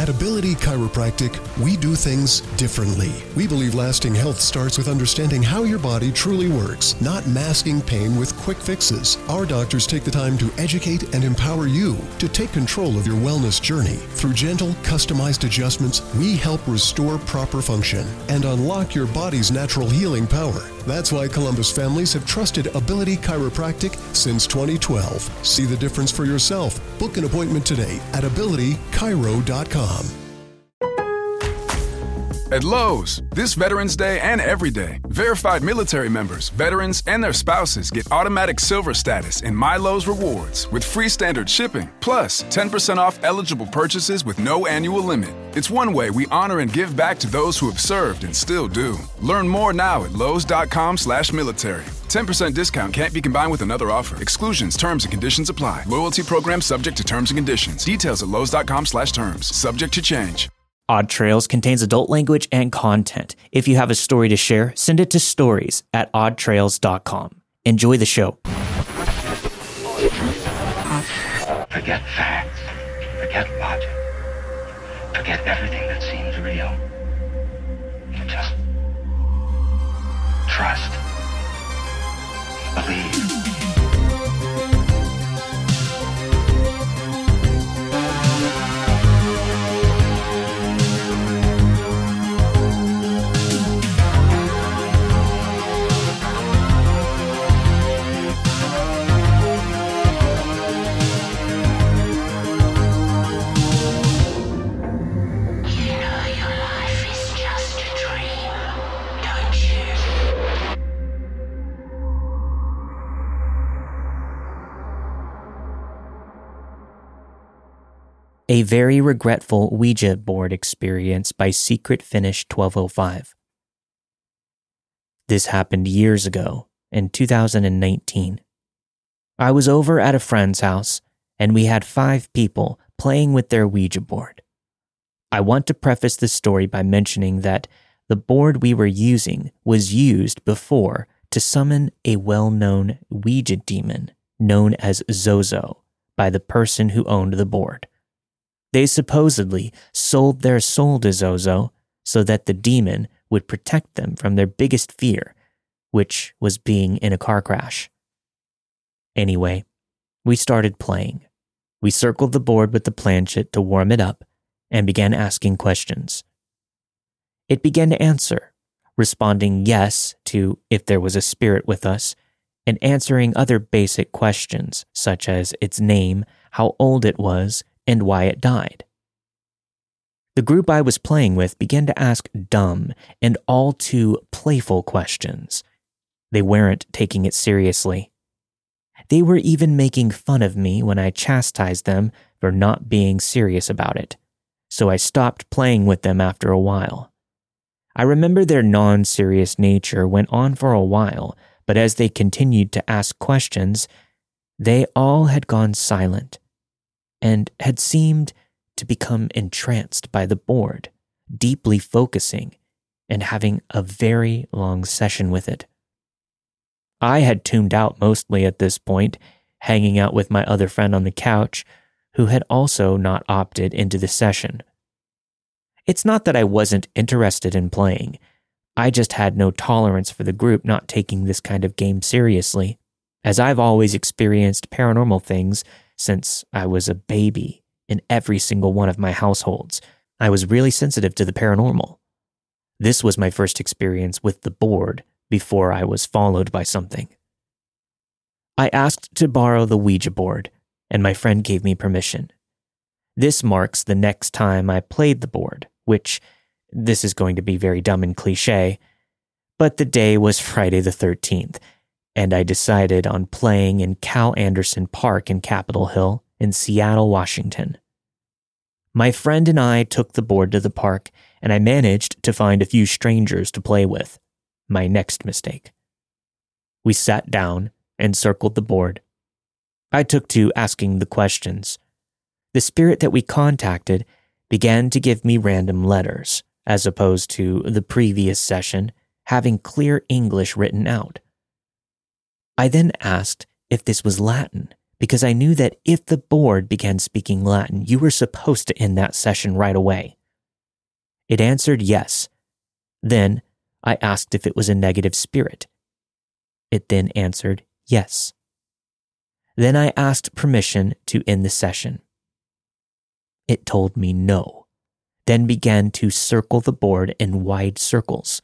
At Ability Chiropractic, we do things differently. We believe lasting health starts with understanding how your body truly works, not masking pain with quick fixes. Our doctors take the time to educate and empower you to take control of your wellness journey. Through gentle, customized adjustments, we help restore proper function and unlock your body's natural healing power. That's why Columbus families have trusted Ability Chiropractic since 2012. See the difference for yourself. Book an appointment today at abilitychiro.com. At Lowe's, this Veterans Day and every day, verified military members, veterans, and their spouses get automatic silver status in My Lowe's Rewards with free standard shipping, plus 10% off eligible purchases with no annual limit. It's one way we honor and give back to those who have served and still do. Learn more now at lowes.com/military. 10% discount can't be combined with another offer. Exclusions, terms, and conditions apply. Loyalty program subject to terms and conditions. Details at lowes.com/terms. Subject to change. Odd Trails contains adult language and content. If you have a story to share, send it to stories@oddtrails.com. Enjoy the show. Forget facts. Forget logic. Forget everything that seems real. Just trust. Believe. A very regretful Ouija board experience by Secret Finish 1205. This happened years ago, in 2019. I was over at a friend's house, and we had 5 people playing with their Ouija board. I want to preface this story by mentioning that the board we were using was used before to summon a well-known Ouija demon known as Zozo by the person who owned the board. They supposedly sold their soul to Zozo so that the demon would protect them from their biggest fear, which was being in a car crash. Anyway, we started playing. We circled the board with the planchette to warm it up and began asking questions. It began to answer, responding yes to if there was a spirit with us, and answering other basic questions such as its name, how old it was, and why it died. The group I was playing with began to ask dumb and all too playful questions. They weren't taking it seriously. They were even making fun of me when I chastised them for not being serious about it, so I stopped playing with them after a while. I remember their non-serious nature went on for a while, but as they continued to ask questions, they all had gone silent and had seemed to become entranced by the board, deeply focusing and having a very long session with it. I had tuned out mostly at this point, hanging out with my other friend on the couch, who had also not opted into the session. It's not that I wasn't interested in playing. I just had no tolerance for the group not taking this kind of game seriously, as I've always experienced paranormal things since I was a baby in every single one of my households. I was really sensitive to the paranormal. This was my first experience with the board before I was followed by something. I asked to borrow the Ouija board, and my friend gave me permission. This marks the next time I played the board, which, this is going to be very dumb and cliche, but the day was Friday the 13th, and I decided on playing in Cal Anderson Park in Capitol Hill in Seattle, Washington. My friend and I took the board to the park, and I managed to find a few strangers to play with. My next mistake. We sat down and circled the board. I took to asking the questions. The spirit that we contacted began to give me random letters, as opposed to the previous session having clear English written out. I then asked if this was Latin, because I knew that if the board began speaking Latin, you were supposed to end that session right away. It answered yes. Then I asked if it was a negative spirit. It then answered yes. Then I asked permission to end the session. It told me no, then began to circle the board in wide circles.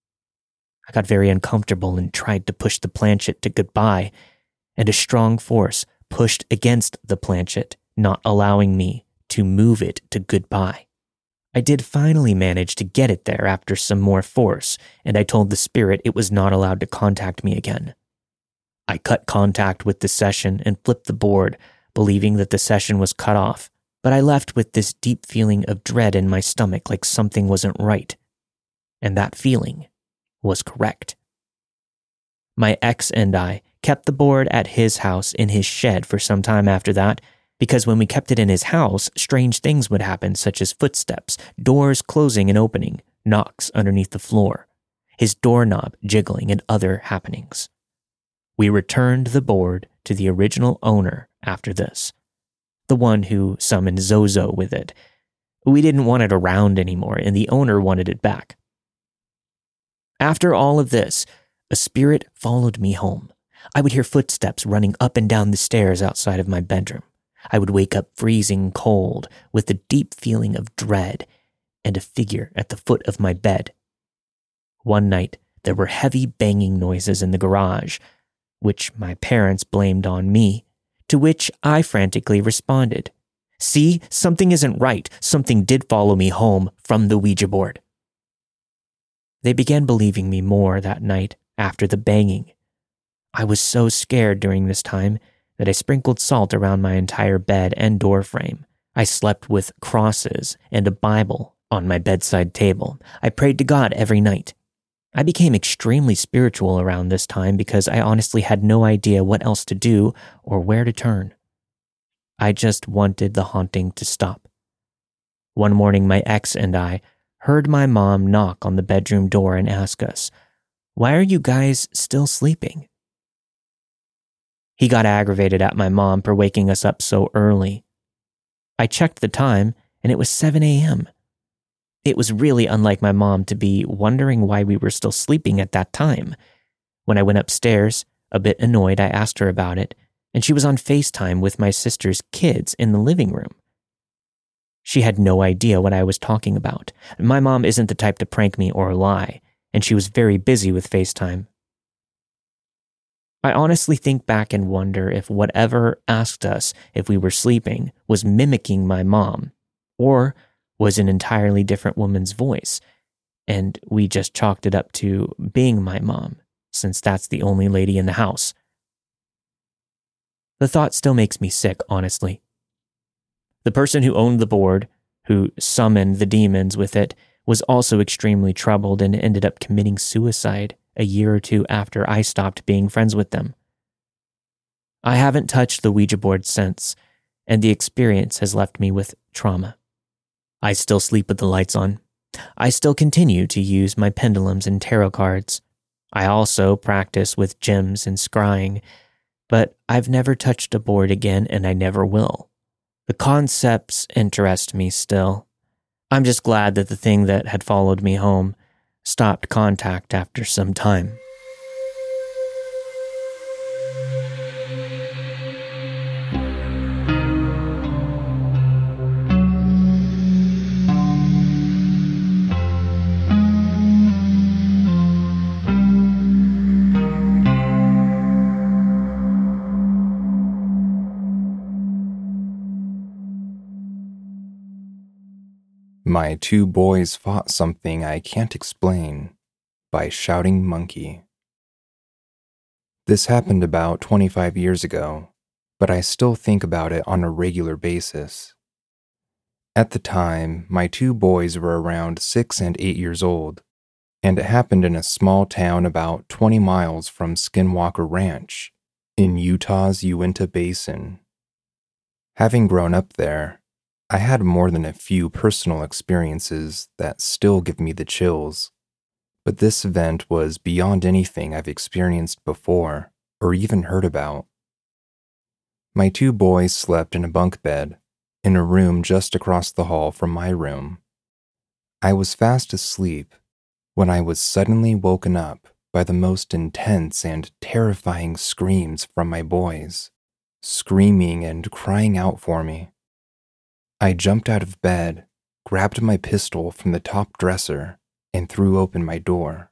I got very uncomfortable and tried to push the planchet to goodbye, and a strong force pushed against the planchet, not allowing me to move it to goodbye. I did finally manage to get it there after some more force, and I told the spirit it was not allowed to contact me again. I cut contact with the session and flipped the board, believing that the session was cut off, but I left with this deep feeling of dread in my stomach, like something wasn't right. And that feeling was correct. My ex and I kept the board at his house in his shed for some time after that, because when we kept it in his house, strange things would happen, such as footsteps, doors closing and opening, knocks underneath the floor, his doorknob jiggling, and other happenings. We returned the board to the original owner after this, the one who summoned Zozo with it. We didn't want it around anymore, and the owner wanted it back. After all of this, a spirit followed me home. I would hear footsteps running up and down the stairs outside of my bedroom. I would wake up freezing cold with a deep feeling of dread and a figure at the foot of my bed. One night, there were heavy banging noises in the garage, which my parents blamed on me, to which I frantically responded, "See, something isn't right. Something did follow me home from the Ouija board." They began believing me more that night after the banging. I was so scared during this time that I sprinkled salt around my entire bed and door frame. I slept with crosses and a Bible on my bedside table. I prayed to God every night. I became extremely spiritual around this time because I honestly had no idea what else to do or where to turn. I just wanted the haunting to stop. One morning, my ex and I heard my mom knock on the bedroom door and ask us, "Why are you guys still sleeping?" He got aggravated at my mom for waking us up so early. I checked the time, and it was 7 a.m. It was really unlike my mom to be wondering why we were still sleeping at that time. When I went upstairs, a bit annoyed, I asked her about it, and she was on FaceTime with my sister's kids in the living room. She had no idea what I was talking about. My mom isn't the type to prank me or lie, and she was very busy with FaceTime. I honestly think back and wonder if whatever asked us if we were sleeping was mimicking my mom, or was an entirely different woman's voice, and we just chalked it up to being my mom, since that's the only lady in the house. The thought still makes me sick, honestly. The person who owned the board, who summoned the demons with it, was also extremely troubled and ended up committing suicide a year or two after I stopped being friends with them. I haven't touched the Ouija board since, and the experience has left me with trauma. I still sleep with the lights on. I still continue to use my pendulums and tarot cards. I also practice with gems and scrying, but I've never touched a board again, and I never will. The concepts interest me still. I'm just glad that the thing that had followed me home stopped contact after some time. My Two Boys Fought Something I Can't Explain by Shouting Monkey. This happened about 25 years ago, but I still think about it on a regular basis. At the time, my two boys were around 6 and 8 years old, and it happened in a small town about 20 miles from Skinwalker Ranch in Utah's Uinta Basin. Having grown up there, I had more than a few personal experiences that still give me the chills, but this event was beyond anything I've experienced before or even heard about. My 2 boys slept in a bunk bed, in a room just across the hall from my room. I was fast asleep when I was suddenly woken up by the most intense and terrifying screams from my boys, screaming and crying out for me. I jumped out of bed, grabbed my pistol from the top dresser, and threw open my door.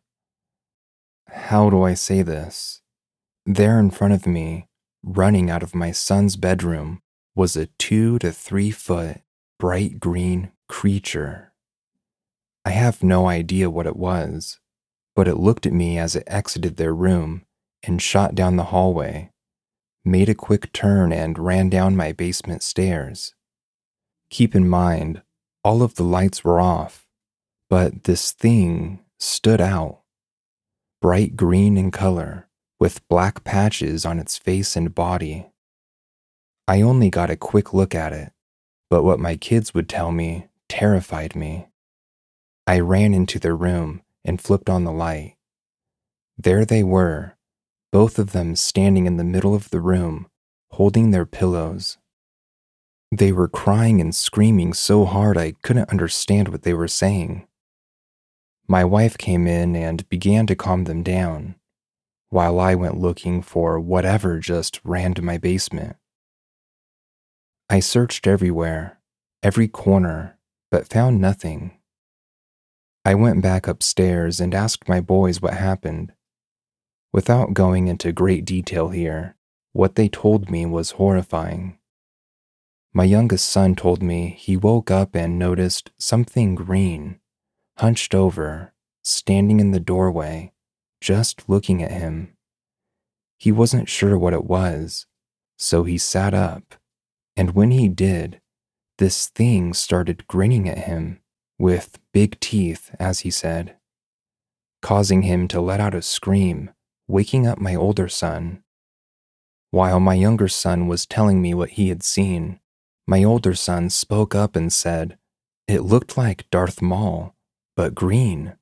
How do I say this? There in front of me, running out of my son's bedroom, was a 2 to 3 foot bright green creature. I have no idea what it was, but it looked at me as it exited their room and shot down the hallway, made a quick turn and ran down my basement stairs. Keep in mind, all of the lights were off, but this thing stood out. Bright green in color, with black patches on its face and body. I only got a quick look at it, but what my kids would tell me terrified me. I ran into their room and flipped on the light. There they were, both of them standing in the middle of the room, holding their pillows. They were crying and screaming so hard I couldn't understand what they were saying. My wife came in and began to calm them down, while I went looking for whatever just ran to my basement. I searched everywhere, every corner, but found nothing. I went back upstairs and asked my boys what happened. Without going into great detail here, what they told me was horrifying. My youngest son told me he woke up and noticed something green, hunched over, standing in the doorway, just looking at him. He wasn't sure what it was, so he sat up, and when he did, this thing started grinning at him with big teeth, as he said, causing him to let out a scream, waking up my older son. While my younger son was telling me what he had seen, my older son spoke up and said, "It looked like Darth Maul, but green."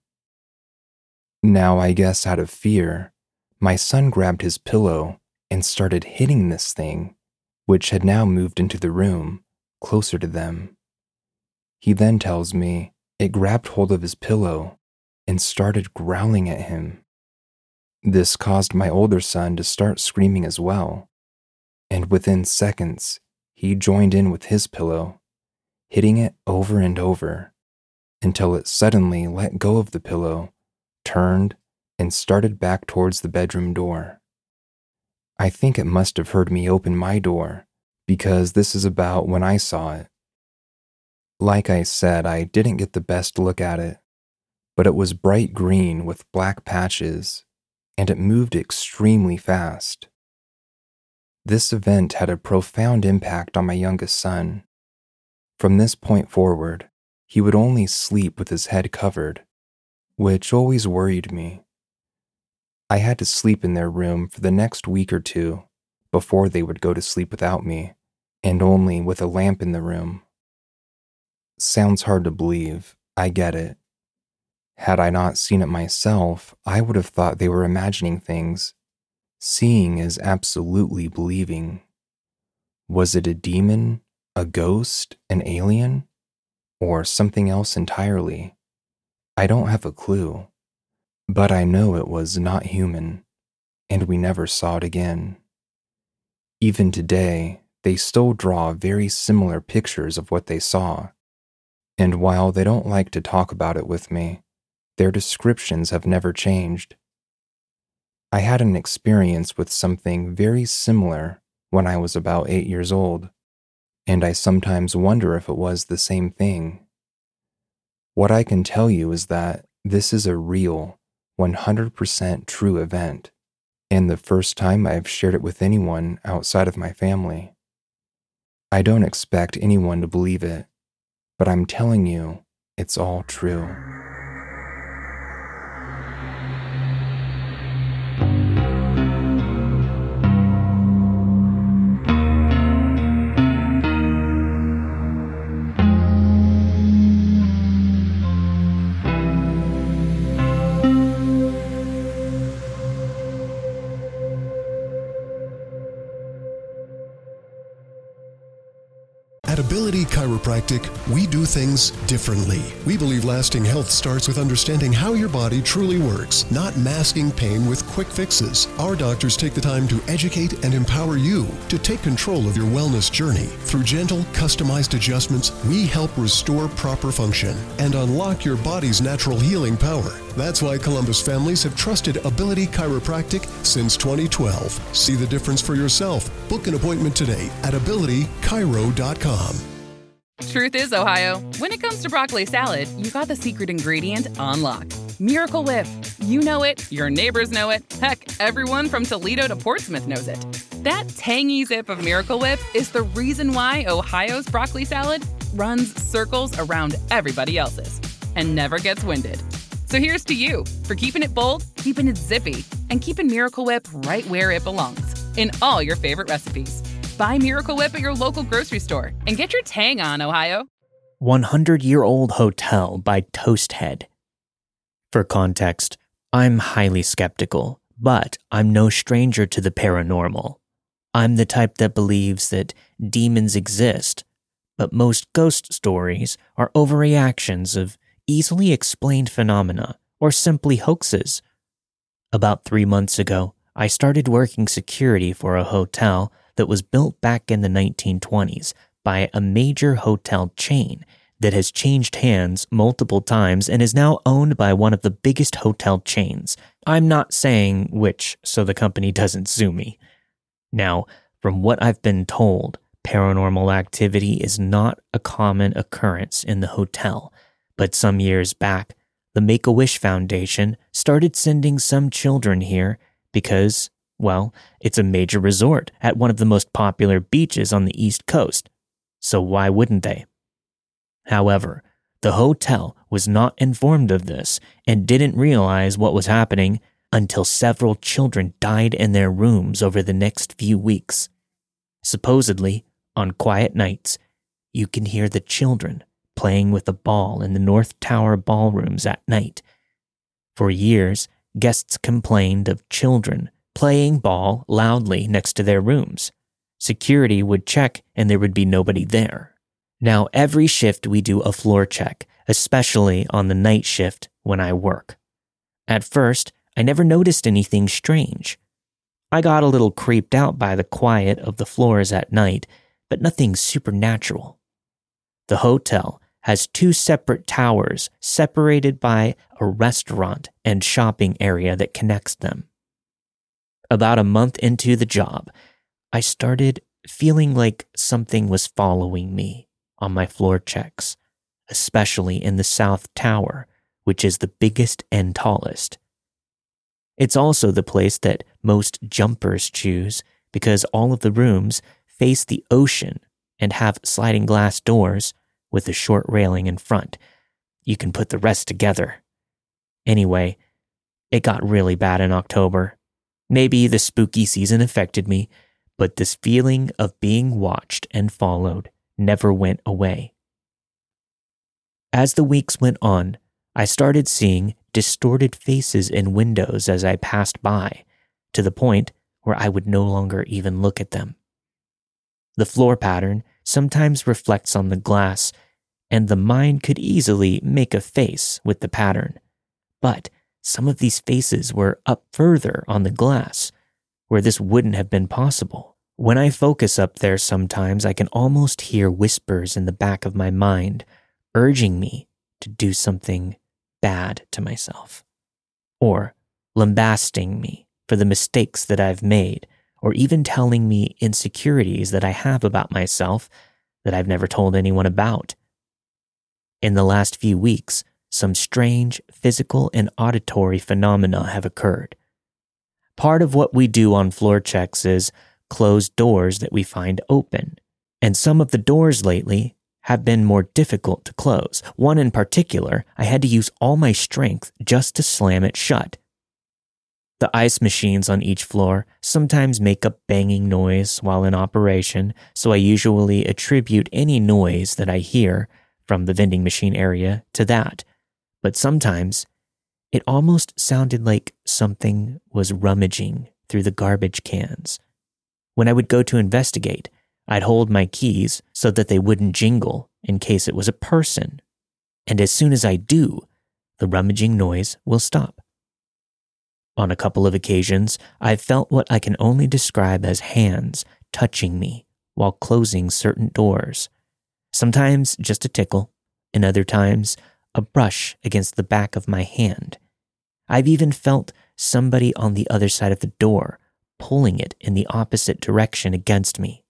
Now, I guess out of fear, my son grabbed his pillow and started hitting this thing, which had now moved into the room, closer to them. He then tells me it grabbed hold of his pillow and started growling at him. This caused my older son to start screaming as well, and within seconds, he joined in with his pillow, hitting it over and over, until it suddenly let go of the pillow, turned, and started back towards the bedroom door. I think it must have heard me open my door, because this is about when I saw it. Like I said, I didn't get the best look at it, but it was bright green with black patches, and it moved extremely fast. This event had a profound impact on my youngest son. From this point forward, he would only sleep with his head covered, which always worried me. I had to sleep in their room for the next week or two before they would go to sleep without me, and only with a lamp in the room. Sounds hard to believe, I get it. Had I not seen it myself, I would have thought they were imagining things. Seeing is absolutely believing. Was it a demon, a ghost, an alien, or something else entirely? I don't have a clue, but I know it was not human, and we never saw it again. Even today, they still draw very similar pictures of what they saw, and while they don't like to talk about it with me, their descriptions have never changed. I had an experience with something very similar when I was about 8 years old, and I sometimes wonder if it was the same thing. What I can tell you is that this is a real, 100% true event, and the first time I've shared it with anyone outside of my family. I don't expect anyone to believe it, but I'm telling you, it's all true. Ability Chiropractic, we do things differently. We believe lasting health starts with understanding how your body truly works, not masking pain with quick fixes. Our doctors take the time to educate and empower you to take control of your wellness journey. Through gentle, customized adjustments, we help restore proper function and unlock your body's natural healing power. That's why Columbus families have trusted Ability Chiropractic since 2012. See the difference for yourself. Book an appointment today at abilitychiro.com. Truth is, Ohio, when it comes to broccoli salad, you got the secret ingredient on lock. Miracle Whip. You know it, your neighbors know it, heck, everyone from Toledo to Portsmouth knows it. That tangy zip of Miracle Whip is the reason why Ohio's broccoli salad runs circles around everybody else's and never gets winded. So here's to you for keeping it bold, keeping it zippy, and keeping Miracle Whip right where it belongs, in all your favorite recipes. Buy Miracle Whip at your local grocery store and get your tang on, Ohio. 100-Year-Old Hotel by Toasthead. For context, I'm highly skeptical, but I'm no stranger to the paranormal. I'm the type that believes that demons exist, but most ghost stories are overreactions of easily explained phenomena or simply hoaxes. About 3 months ago, I started working security for a hotel that was built back in the 1920s by a major hotel chain that has changed hands multiple times and is now owned by one of the biggest hotel chains. I'm not saying which, so the company doesn't sue me. Now, from what I've been told, paranormal activity is not a common occurrence in the hotel, but some years back, the Make-A-Wish Foundation started sending some children here because, well, it's a major resort at one of the most popular beaches on the East Coast, so why wouldn't they? However, the hotel was not informed of this and didn't realize what was happening until several children died in their rooms over the next few weeks. Supposedly, on quiet nights, you can hear the children playing with a ball in the North Tower ballrooms at night. For years, guests complained of children playing ball loudly next to their rooms. Security would check and there would be nobody there. Now, every shift we do a floor check, especially on the night shift when I work. At first, I never noticed anything strange. I got a little creeped out by the quiet of the floors at night, but nothing supernatural. The hotel has 2 separate towers separated by a restaurant and shopping area that connects them. About a month into the job, I started feeling like something was following me on my floor checks, especially in the South Tower, which is the biggest and tallest. It's also the place that most jumpers choose because all of the rooms face the ocean and have sliding glass doors with a short railing in front. You can put the rest together. Anyway, it got really bad in October. Maybe the spooky season affected me, but this feeling of being watched and followed never went away. As the weeks went on, I started seeing distorted faces in windows as I passed by, to the point where I would no longer even look at them. The floor pattern sometimes reflects on the glass, and the mind could easily make a face with the pattern. But some of these faces were up further on the glass, where this wouldn't have been possible. When I focus up there sometimes, I can almost hear whispers in the back of my mind, urging me to do something bad to myself, or lambasting me for the mistakes that I've made, or even telling me insecurities that I have about myself that I've never told anyone about. In the last few weeks, some strange physical and auditory phenomena have occurred. Part of what we do on floor checks is close doors that we find open, and some of the doors lately have been more difficult to close. One in particular, I had to use all my strength just to slam it shut. The ice machines on each floor sometimes make a banging noise while in operation, so I usually attribute any noise that I hear from the vending machine area to that. But sometimes, it almost sounded like something was rummaging through the garbage cans. When I would go to investigate, I'd hold my keys so that they wouldn't jingle in case it was a person. And as soon as I do, the rummaging noise will stop. On a couple of occasions, I've felt what I can only describe as hands touching me while closing certain doors. Sometimes just a tickle, and other times a brush against the back of my hand. I've even felt somebody on the other side of the door pulling it in the opposite direction against me.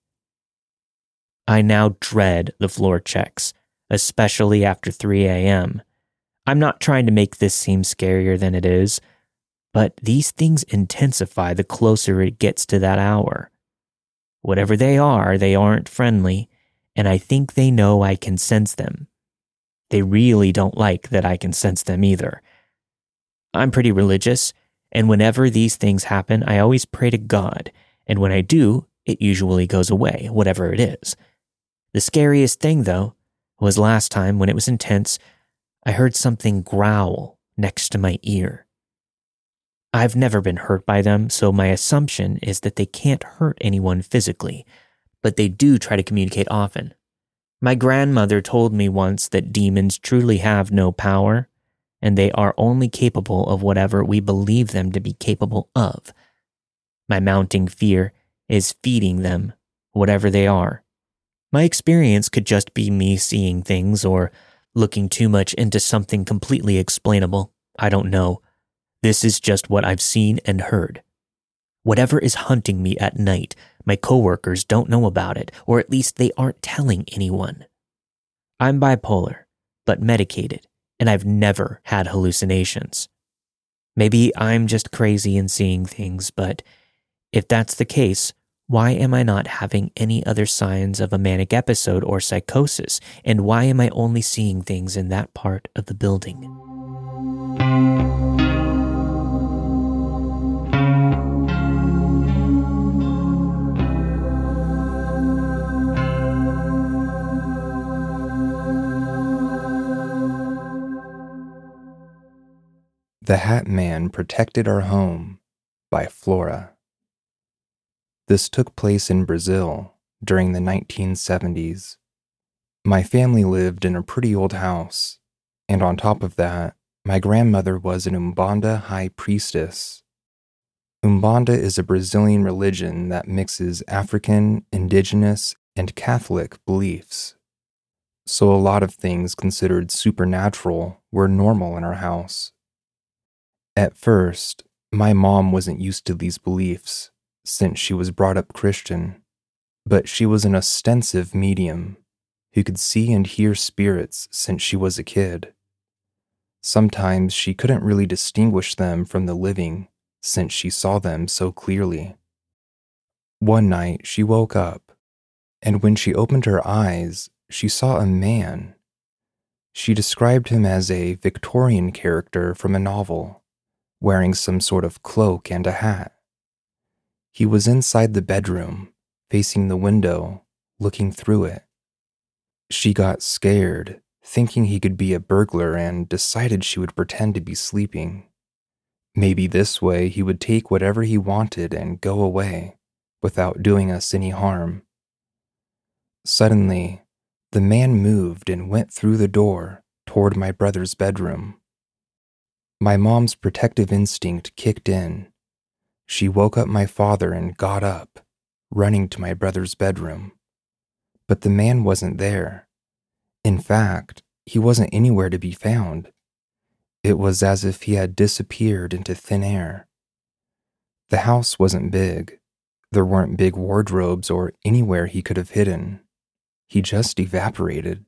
I now dread the floor checks, especially after 3 a.m. I'm not trying to make this seem scarier than it is, but these things intensify the closer it gets to that hour. Whatever they aren't friendly, and I think they know I can sense them. They really don't like that I can sense them either. I'm pretty religious, and whenever these things happen, I always pray to God, and when I do, it usually goes away, whatever it is. The scariest thing, though, was last time when it was intense, I heard something growl next to my ear. I've never been hurt by them, so my assumption is that they can't hurt anyone physically, but they do try to communicate often. My grandmother told me once that demons truly have no power, and they are only capable of whatever we believe them to be capable of. My mounting fear is feeding them, whatever they are. My experience could just be me seeing things or looking too much into something completely explainable. I don't know. This is just what I've seen and heard. Whatever is hunting me at night, my coworkers don't know about it, or at least they aren't telling anyone. I'm bipolar, but medicated, and I've never had hallucinations. Maybe I'm just crazy and seeing things, but if that's the case, why am I not having any other signs of a manic episode or psychosis, and why am I only seeing things in that part of the building? The Hat Man Protected Our Home by Flora. This took place in Brazil during the 1970s. My family lived in a pretty old house, and on top of that, my grandmother was an Umbanda high priestess. Umbanda is a Brazilian religion that mixes African, indigenous, and Catholic beliefs. So a lot of things considered supernatural were normal in our house. At first, my mom wasn't used to these beliefs, since she was brought up Christian, but she was an ostensive medium who could see and hear spirits since she was a kid. Sometimes she couldn't really distinguish them from the living since she saw them so clearly. One night she woke up, and when she opened her eyes, she saw a man. She described him as a Victorian character from a novel, wearing some sort of cloak and a hat. He was inside the bedroom, facing the window, looking through it. She got scared, thinking he could be a burglar, and decided she would pretend to be sleeping. Maybe this way he would take whatever he wanted and go away, without doing us any harm. Suddenly, the man moved and went through the door toward my brother's bedroom. My mom's protective instinct kicked in. She woke up my father and got up, running to my brother's bedroom. But the man wasn't there. In fact, he wasn't anywhere to be found. It was as if he had disappeared into thin air. The house wasn't big. There weren't big wardrobes or anywhere he could have hidden. He just evaporated.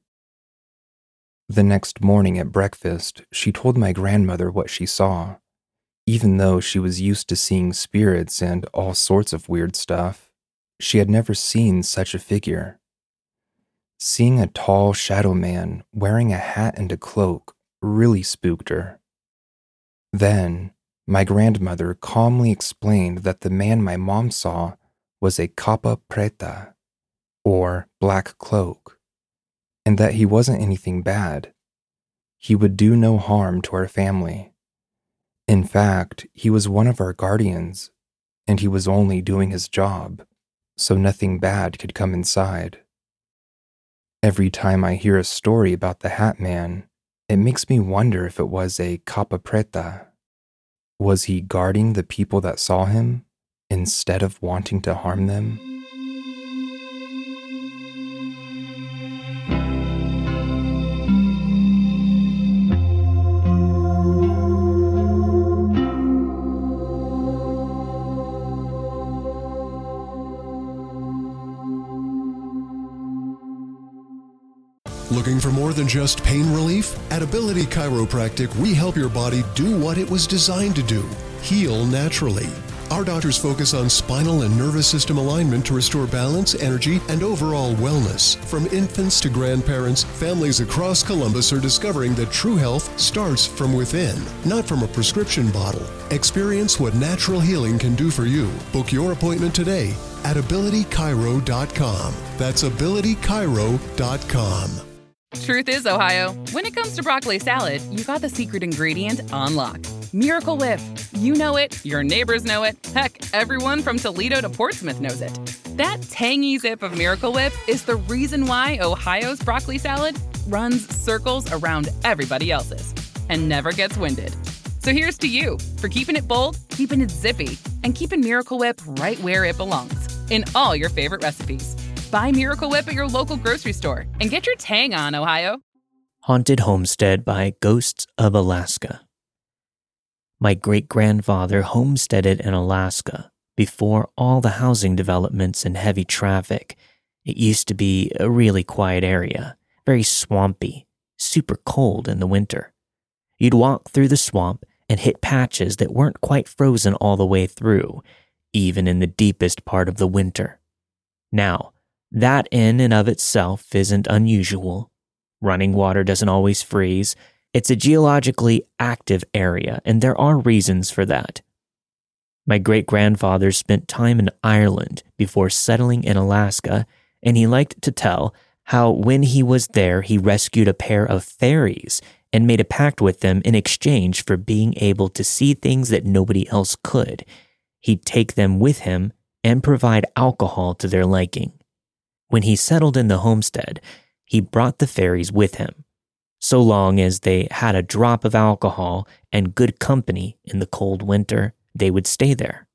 The next morning at breakfast, she told my grandmother what she saw. Even though she was used to seeing spirits and all sorts of weird stuff, she had never seen such a figure. Seeing a tall shadow man wearing a hat and a cloak really spooked her. Then, my grandmother calmly explained that the man my mom saw was a capa preta, or black cloak, and that he wasn't anything bad. He would do no harm to our family. In fact, he was one of our guardians, and he was only doing his job. so nothing bad could come inside. Every time I hear a story about the Hat Man, it makes me wonder if it was a capa preta. Was he guarding the people that saw him instead of wanting to harm them? Looking for more than just pain relief? At Ability Chiropractic, we help your body do what it was designed to do: heal naturally. Our doctors focus on spinal and nervous system alignment to restore balance, energy, and overall wellness. From infants to grandparents, families across Columbus are discovering that true health starts from within, not from a prescription bottle. Experience what natural healing can do for you. Book your appointment today at abilitychiro.com. That's abilitychiro.com. Truth is, Ohio, when it comes to broccoli salad, you got the secret ingredient on lock. Miracle Whip. You know it, your neighbors know it, heck, everyone from Toledo to Portsmouth knows it. That tangy zip of Miracle Whip is the reason why Ohio's broccoli salad runs circles around everybody else's and never gets winded. So here's to you for keeping it bold, keeping it zippy, and keeping Miracle Whip right where it belongs, in all your favorite recipes. Buy Miracle Whip at your local grocery store and get your tang on, Ohio. Haunted Homestead by Ghosts of Alaska. My great-grandfather homesteaded in Alaska before all the housing developments and heavy traffic. It used to be a really quiet area, very swampy, super cold in the winter. You'd walk through the swamp and hit patches that weren't quite frozen all the way through, even in the deepest part of the winter. Now, that in and of itself isn't unusual. Running water doesn't always freeze. It's a geologically active area, and there are reasons for that. My great-grandfather spent time in Ireland before settling in Alaska, and he liked to tell how when he was there, he rescued a pair of fairies and made a pact with them in exchange for being able to see things that nobody else could. He'd take them with him and provide alcohol to their liking. When he settled in the homestead, he brought the fairies with him, so long as they had a drop of alcohol and good company in the cold winter, they would stay there.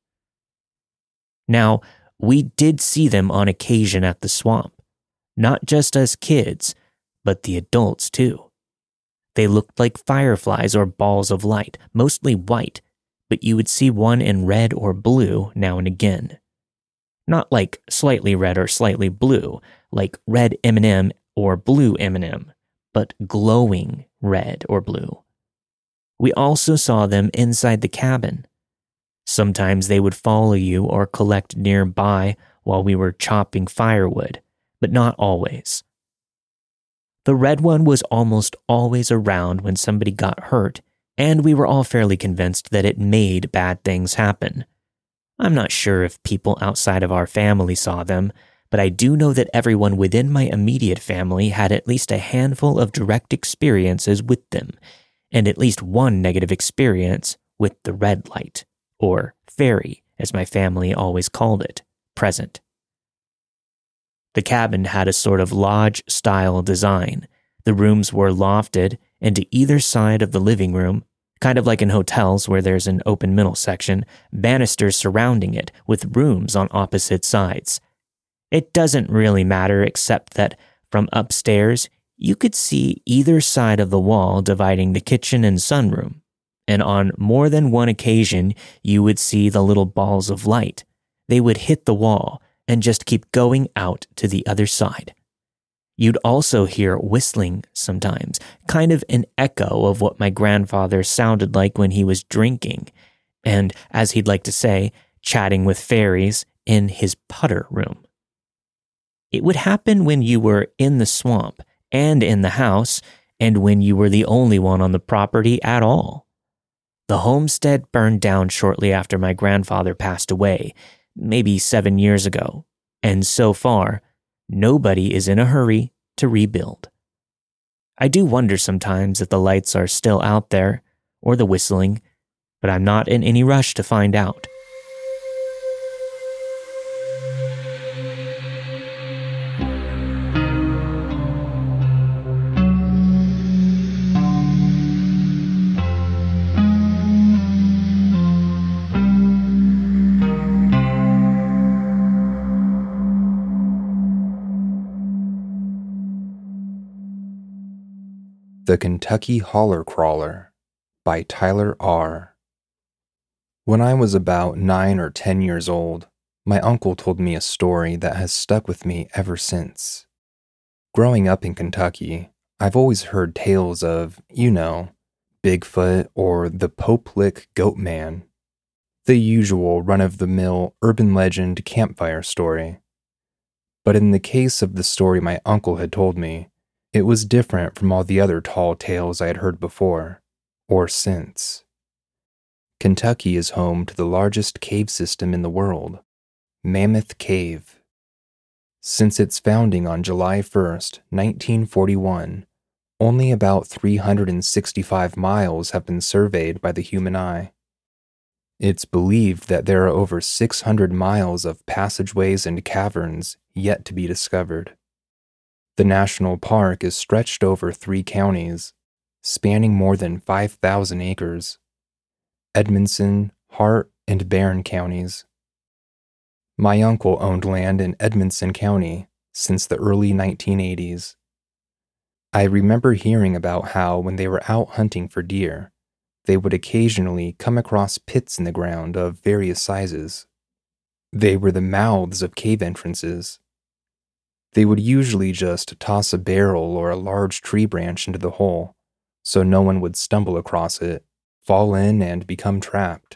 Now, we did see them on occasion at the swamp, not just as kids, but the adults too. They looked like fireflies or balls of light, mostly white, but you would see one in red or blue now and again. Not like slightly red or slightly blue, like red M&M or blue M&M, but glowing red or blue. We also saw them inside the cabin. Sometimes they would follow you or collect nearby while we were chopping firewood, but not always. The red one was almost always around when somebody got hurt, and we were all fairly convinced that it made bad things happen. I'm not sure if people outside of our family saw them, but I do know that everyone within my immediate family had at least a handful of direct experiences with them, and at least one negative experience with the red light, or fairy, as my family always called it, present. The cabin had a sort of lodge-style design. The rooms were lofted, and to either side of the living room, kind of like in hotels where there's an open middle section, banisters surrounding it with rooms on opposite sides. It doesn't really matter except that from upstairs, you could see either side of the wall dividing the kitchen and sunroom, and on more than one occasion, you would see the little balls of light. They would hit the wall and just keep going out to the other side. You'd also hear whistling sometimes, kind of an echo of what my grandfather sounded like when he was drinking, and, as he'd like to say, chatting with fairies in his putter room. It would happen when you were in the swamp and in the house, and when you were the only one on the property at all. The homestead burned down shortly after my grandfather passed away, maybe 7 years ago, and so far, nobody is in a hurry to rebuild. I do wonder sometimes if the lights are still out there, or the whistling, but I'm not in any rush to find out. The Kentucky Holler Crawler by Tyler R. When I was about 9 or 10 years old, my uncle told me a story that has stuck with me ever since. Growing up in Kentucky, I've always heard tales of, Bigfoot or the Pope Lick Goat Man, the usual run-of-the-mill urban legend campfire story. But in the case of the story my uncle had told me, it was different from all the other tall tales I had heard before, or since. Kentucky is home to the largest cave system in the world, Mammoth Cave. Since its founding on July 1st, 1941, only about 365 miles have been surveyed by the human eye. It's believed that there are over 600 miles of passageways and caverns yet to be discovered. The national park is stretched over 3 counties, spanning more than 5,000 acres: Edmonson, Hart, and Barron counties. My uncle owned land in Edmonson County since the early 1980s. I remember hearing about how when they were out hunting for deer, they would occasionally come across pits in the ground of various sizes. They were the mouths of cave entrances. They would usually just toss a barrel or a large tree branch into the hole, so no one would stumble across it, fall in, and become trapped.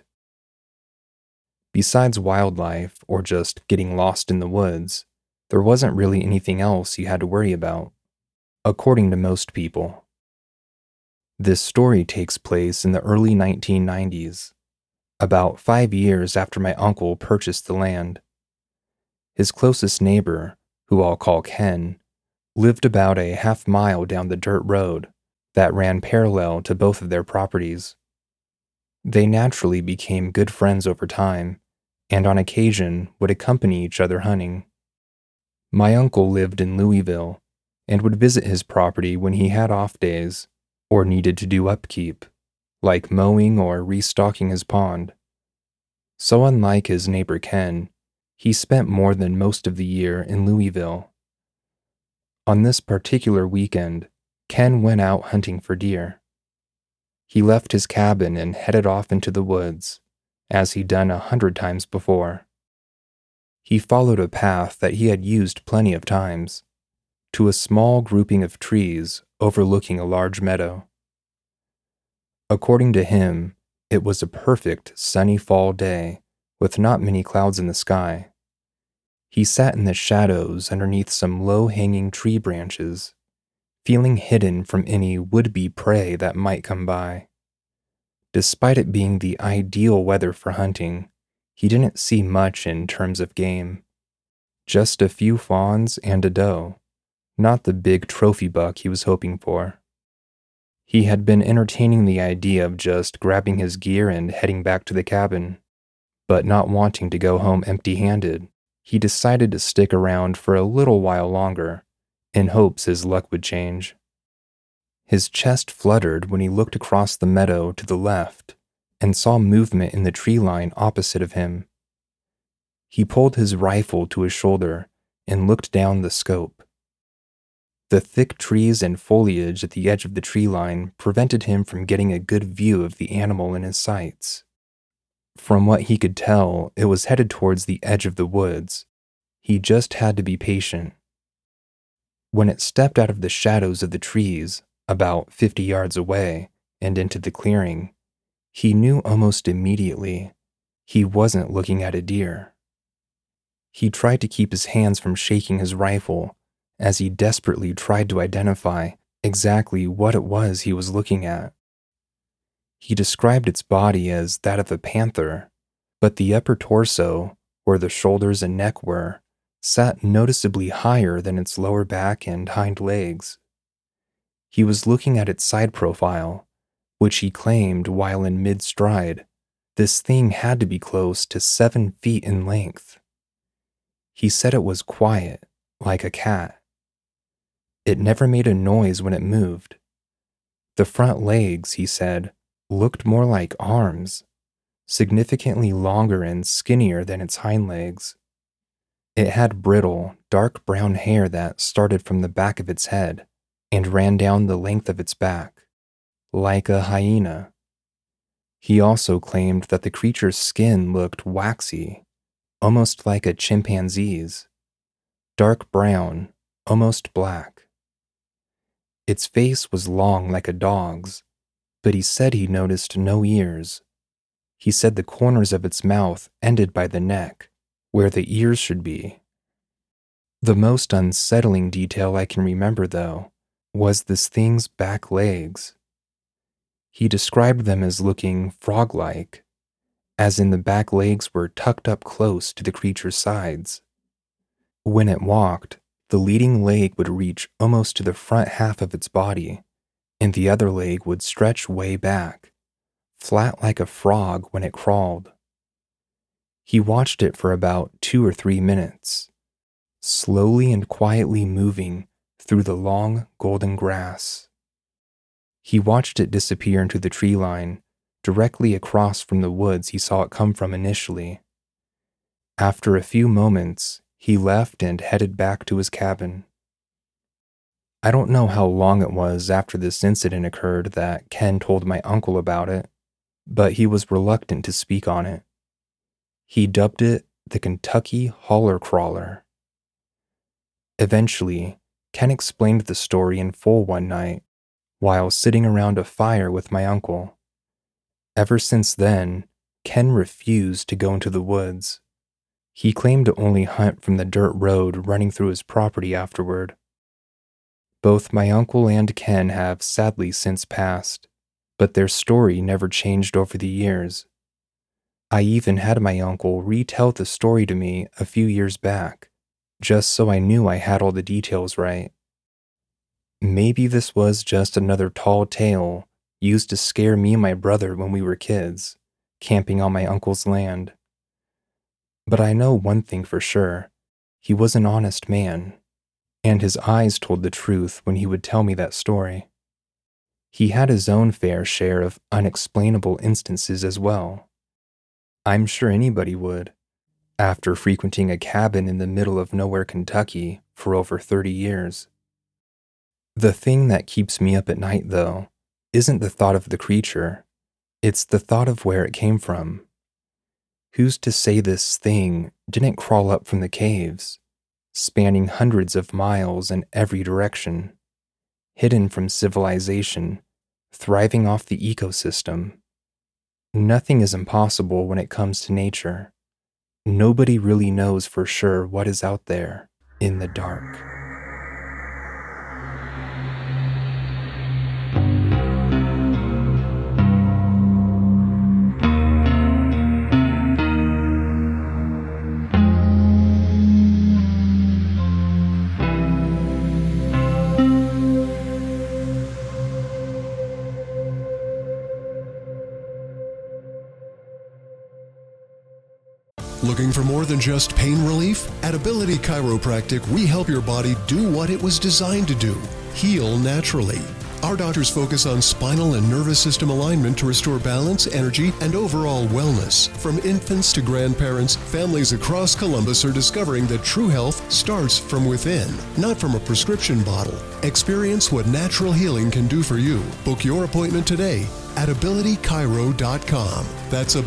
Besides wildlife or just getting lost in the woods, there wasn't really anything else you had to worry about, according to most people. This story takes place in the early 1990s, about 5 years after my uncle purchased the land. His closest neighbor, who I'll call Ken, lived about a half-mile down the dirt road that ran parallel to both of their properties. They naturally became good friends over time, and on occasion would accompany each other hunting. My uncle lived in Louisville and would visit his property when he had off days or needed to do upkeep, like mowing or restocking his pond. So unlike his neighbor Ken, he spent more than most of the year in Louisville. On this particular weekend, Ken went out hunting for deer. He left his cabin and headed off into the woods, as he'd done 100 times before. He followed a path that he had used plenty of times, to a small grouping of trees overlooking a large meadow. According to him, it was a perfect sunny fall day with not many clouds in the sky. He sat in the shadows underneath some low-hanging tree branches, feeling hidden from any would-be prey that might come by. Despite it being the ideal weather for hunting, he didn't see much in terms of game. Just a few fawns and a doe, not the big trophy buck he was hoping for. He had been entertaining the idea of just grabbing his gear and heading back to the cabin, but not wanting to go home empty-handed, he decided to stick around for a little while longer, in hopes his luck would change. His chest fluttered when he looked across the meadow to the left and saw movement in the tree line opposite of him. He pulled his rifle to his shoulder and looked down the scope. The thick trees and foliage at the edge of the tree line prevented him from getting a good view of the animal in his sights. From what he could tell, it was headed towards the edge of the woods. He just had to be patient. When it stepped out of the shadows of the trees, about 50 yards away, and into the clearing, he knew almost immediately he wasn't looking at a deer. He tried to keep his hands from shaking his rifle as he desperately tried to identify exactly what it was he was looking at. He described its body as that of a panther, but the upper torso, where the shoulders and neck were, sat noticeably higher than its lower back and hind legs. He was looking at its side profile, which he claimed while in mid-stride, this thing had to be close to 7 feet in length. He said it was quiet, like a cat. It never made a noise when it moved. The front legs, he said, looked more like arms, significantly longer and skinnier than its hind legs. It had brittle, dark brown hair that started from the back of its head, and ran down the length of its back, like a hyena. He also claimed that the creature's skin looked waxy, almost like a chimpanzee's, dark brown, almost black. Its face was long like a dog's, but he said he noticed no ears. He said the corners of its mouth ended by the neck, where the ears should be. The most unsettling detail I can remember, though, was this thing's back legs. He described them as looking frog-like, as in the back legs were tucked up close to the creature's sides. When it walked, the leading leg would reach almost to the front half of its body, and the other leg would stretch way back, flat like a frog when it crawled. He watched it for about 2 or 3 minutes, slowly and quietly moving through the long golden grass. He watched it disappear into the tree line, directly across from the woods he saw it come from initially. After a few moments, he left and headed back to his cabin. I don't know how long it was after this incident occurred that Ken told my uncle about it, but he was reluctant to speak on it. He dubbed it the Kentucky Holler Crawler. Eventually, Ken explained the story in full one night, while sitting around a fire with my uncle. Ever since then, Ken refused to go into the woods. He claimed to only hunt from the dirt road running through his property afterward. Both my uncle and Ken have sadly since passed, but their story never changed over the years. I even had my uncle retell the story to me a few years back, just so I knew I had all the details right. Maybe this was just another tall tale used to scare me and my brother when we were kids, camping on my uncle's land. But I know one thing for sure, he was an honest man, and his eyes told the truth when he would tell me that story. He had his own fair share of unexplainable instances as well. I'm sure anybody would, after frequenting a cabin in the middle of nowhere Kentucky for over 30 years. The thing that keeps me up at night, though, isn't the thought of the creature, it's the thought of where it came from. Who's to say this thing didn't crawl up from the caves, spanning hundreds of miles in every direction, hidden from civilization, thriving off the ecosystem? Nothing is impossible when it comes to nature. Nobody really knows for sure what is out there in the dark. Looking for more than just pain relief? At Ability Chiropractic, we help your body do what it was designed to do: heal naturally. Our doctors focus on spinal and nervous system alignment to restore balance, energy, and overall wellness. From infants to grandparents, families across Columbus are discovering that true health starts from within, not from a prescription bottle. Experience what natural healing can do for you. Book your appointment today at abilitychiro.com. That's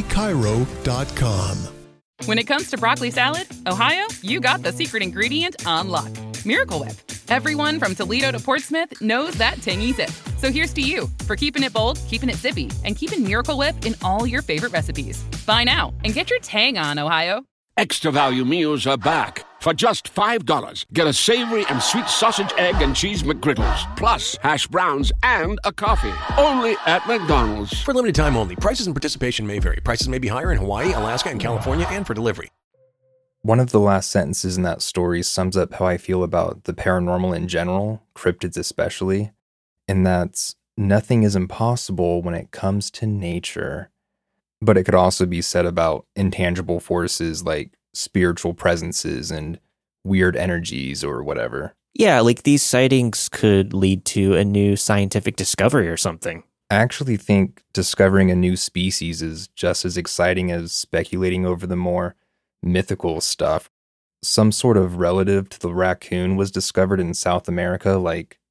abilitychiro.com. When it comes to broccoli salad, Ohio, you got the secret ingredient on lock. Miracle Whip. Everyone from Toledo to Portsmouth knows that tangy zip. So here's to you for keeping it bold, keeping it zippy, and keeping Miracle Whip in all your favorite recipes. Buy now and get your tang on, Ohio. Extra value meals are back. For just $5, get a savory and sweet sausage, egg, and cheese McGriddles, plus hash browns and a coffee. Only at McDonald's. For limited time only. Prices and participation may vary. Prices may be higher in Hawaii, Alaska, and California, and for delivery. One of the last sentences in that story sums up how I feel about the paranormal in general, cryptids especially, and that's nothing is impossible when it comes to nature. But it could also be said about intangible forces like spiritual presences and weird energies or whatever. Yeah, like these sightings could lead to a new scientific discovery or something. I actually think discovering a new species is just as exciting as speculating over the more mythical stuff. Some sort of relative to the raccoon was discovered in South America like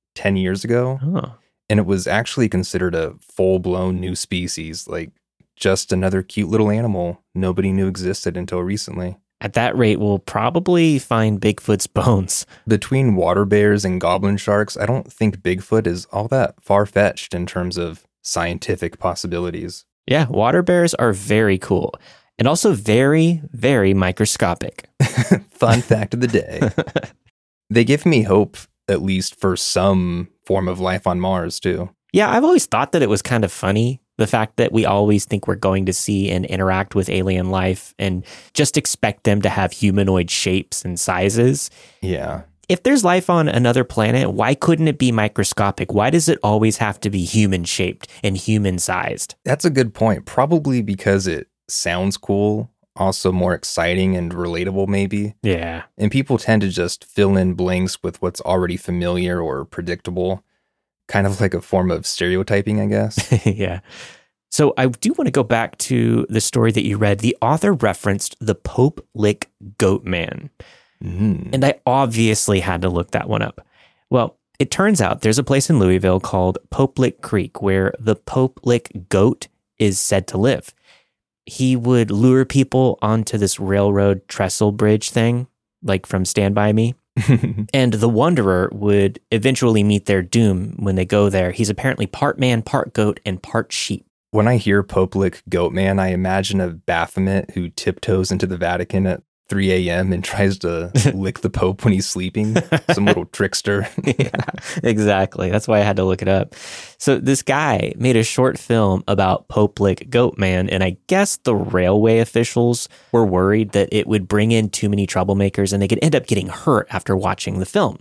10 years ago. Oh. And it was actually considered a full-blown new species, like just another cute little animal nobody knew existed until recently. At that rate, we'll probably find Bigfoot's bones. Between water bears and goblin sharks, I don't think Bigfoot is all that far-fetched in terms of scientific possibilities. Yeah, water bears are very cool and also very, very microscopic. Fun fact of the day. They give me hope, at least for some form of life on Mars, too. Yeah, I've always thought that it was kind of funny, the fact that we always think we're going to see and interact with alien life and just expect them to have humanoid shapes and sizes. Yeah. If there's life on another planet, why couldn't it be microscopic? Why does it always have to be human-shaped and human-sized? That's a good point. Probably because it sounds cool, also more exciting and relatable maybe. Yeah. And people tend to just fill in blanks with what's already familiar or predictable. Kind of like a form of stereotyping, I guess. Yeah. So I do want to go back to the story that you read. The author referenced the Pope Lick Goat Man. And I obviously had to look that one up. Well, it turns out there's a place in Louisville called Pope Lick Creek where the Pope Lick goat is said to live. He would lure people onto this railroad trestle bridge thing, like from Stand By Me. And the wanderer would eventually meet their doom when they go there. He's apparently part man, part goat, and part sheep. When I hear Pope Lick Goat Man, I imagine a Baphomet who tiptoes into the Vatican at 3 a.m. and tries to lick the Pope when he's sleeping. Some little trickster. Yeah, exactly. That's why I had to look it up. So this guy made a short film about Pope Lick Goat Man, and I guess the railway officials were worried that it would bring in too many troublemakers and they could end up getting hurt after watching the film.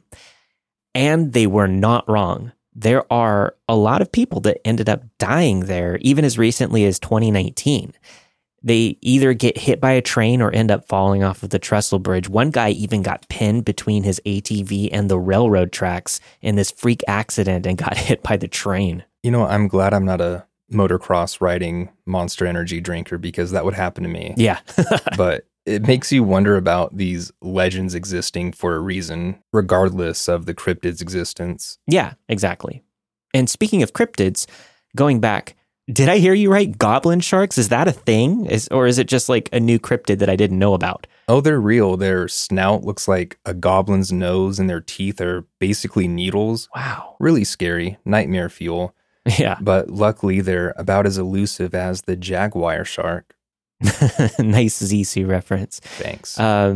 And they were not wrong. There are a lot of people that ended up dying there, even as recently as 2019. They either get hit by a train or end up falling off of the trestle bridge. One guy even got pinned between his ATV and the railroad tracks in this freak accident and got hit by the train. You know, I'm glad I'm not a motocross riding Monster Energy drinker because that would happen to me. Yeah. But it makes you wonder about these legends existing for a reason, regardless of the cryptid's existence. Yeah, exactly. And speaking of cryptids, going back, did I hear you right? Goblin sharks? Is that a thing? Or is it just like a new cryptid that I didn't know about? Oh, they're real. Their snout looks like a goblin's nose and their teeth are basically needles. Wow. Really scary. Nightmare fuel. Yeah. But luckily, they're about as elusive as the jaguar shark. Nice ZC reference. Thanks.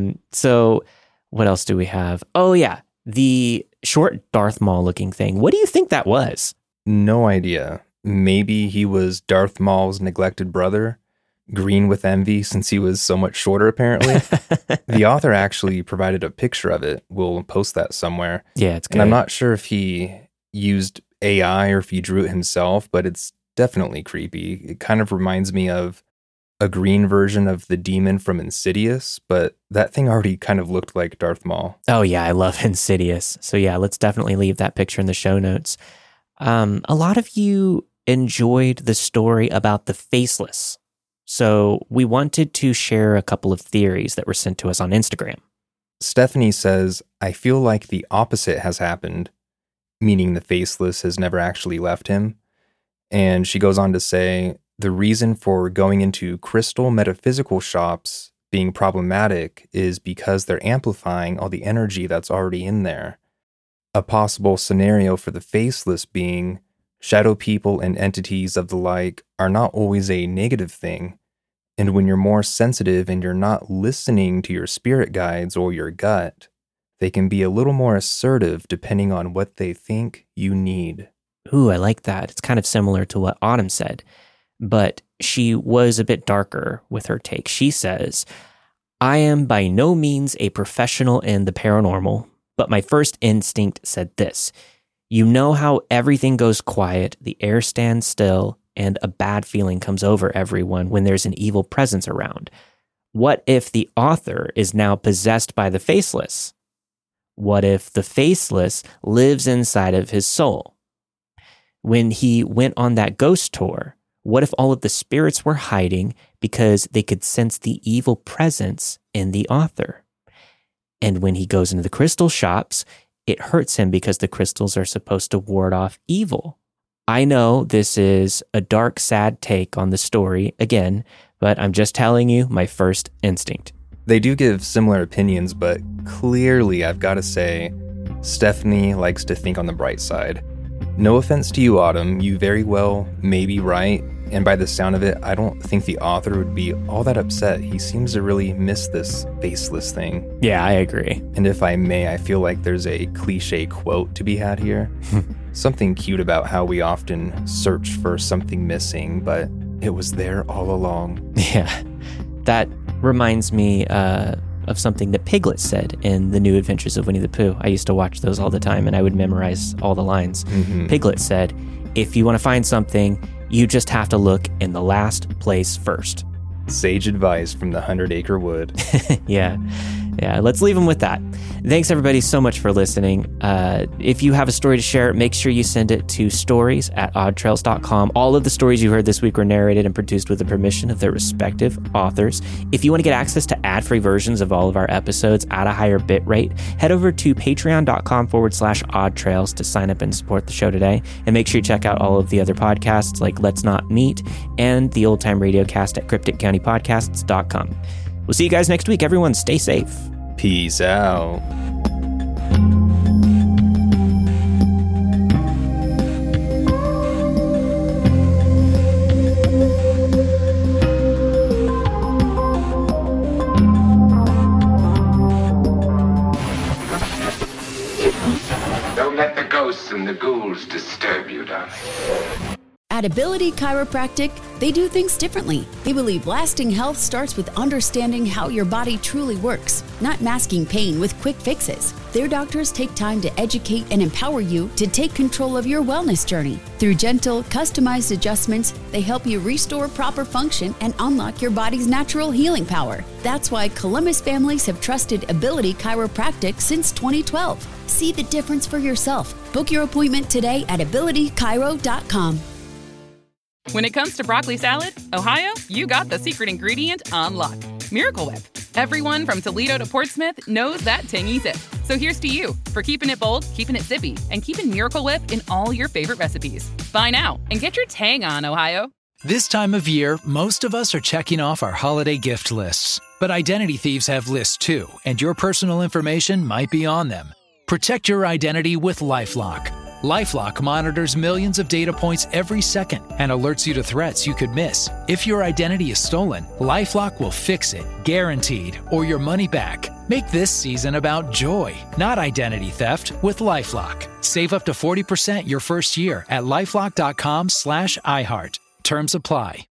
So what else do we have? Oh, yeah. The short Darth Maul looking thing. What do you think that was? No idea. Maybe he was Darth Maul's neglected brother, green with envy since he was so much shorter, apparently. The author actually provided a picture of it. We'll post that somewhere. Yeah, it's good. And I'm not sure if he used AI or if he drew it himself, but it's definitely creepy. It kind of reminds me of a green version of the demon from Insidious, but that thing already kind of looked like Darth Maul. Oh, yeah, I love Insidious. So yeah, let's definitely leave that picture in the show notes. A lot of you enjoyed the story about the faceless. So we wanted to share a couple of theories that were sent to us on Instagram. Stephanie says, I feel like the opposite has happened, meaning the faceless has never actually left him. And she goes on to say, the reason for going into crystal metaphysical shops being problematic is because they're amplifying all the energy that's already in there. A possible scenario for the faceless being shadow people and entities of the like are not always a negative thing. And when you're more sensitive and you're not listening to your spirit guides or your gut, they can be a little more assertive depending on what they think you need. Ooh, I like that. It's kind of similar to what Autumn said, but she was a bit darker with her take. She says, I am by no means a professional in the paranormal, but my first instinct said this. You know how everything goes quiet, the air stands still, and a bad feeling comes over everyone when there's an evil presence around. What if the author is now possessed by the faceless? What if the faceless lives inside of his soul? When he went on that ghost tour, what if all of the spirits were hiding because they could sense the evil presence in the author? And when he goes into the crystal shops, it hurts him because the crystals are supposed to ward off evil. I know this is a dark, sad take on the story again, but I'm just telling you my first instinct. They do give similar opinions, but clearly I've got to say, Stephanie likes to think on the bright side. No offense to you, Autumn, you very well may be right, and by the sound of it, I don't think the author would be all that upset. He seems to really miss this faceless thing. Yeah, I agree. And if I may, I feel like there's a cliche quote to be had here. Something cute about how we often search for something missing, but it was there all along. Yeah, that reminds me of something that Piglet said in The New Adventures of Winnie the Pooh. I used to watch those all the time, and I would memorize all the lines. Piglet said, if you want to find something, you just have to look in the last place first. Sage advice from the 100-acre wood. Yeah, let's leave them with that. Thanks, everybody, so much for listening. If you have a story to share, make sure you send it to stories@oddtrails.com. All of the stories you heard this week were narrated and produced with the permission of their respective authors. If you want to get access to ad-free versions of all of our episodes at a higher bit rate, head over to patreon.com/oddtrails to sign up and support the show today. And make sure you check out all of the other podcasts like Let's Not Meet and the Old Time Radio Cast at crypticcountypodcasts.com. We'll see you guys next week. Everyone, stay safe. Peace out. Don't let the ghosts and the ghouls disturb you, darling. At Ability Chiropractic, they do things differently. They believe lasting health starts with understanding how your body truly works, not masking pain with quick fixes. Their doctors take time to educate and empower you to take control of your wellness journey. Through gentle, customized adjustments, they help you restore proper function and unlock your body's natural healing power. That's why Columbus families have trusted Ability Chiropractic since 2012. See the difference for yourself. Book your appointment today at abilitychiro.com. When it comes to broccoli salad, Ohio, you got the secret ingredient on lock. Miracle Whip. Everyone from Toledo to Portsmouth knows that tangy zip. So here's to you for keeping it bold, keeping it zippy, and keeping Miracle Whip in all your favorite recipes. Buy now and get your tang on, Ohio. This time of year, most of us are checking off our holiday gift lists. But identity thieves have lists too, and your personal information might be on them. Protect your identity with LifeLock. LifeLock monitors millions of data points every second and alerts you to threats you could miss. If your identity is stolen, LifeLock will fix it, guaranteed, or your money back. Make this season about joy, not identity theft, with LifeLock. Save up to 40% your first year at LifeLock.com/iHeart. Terms apply.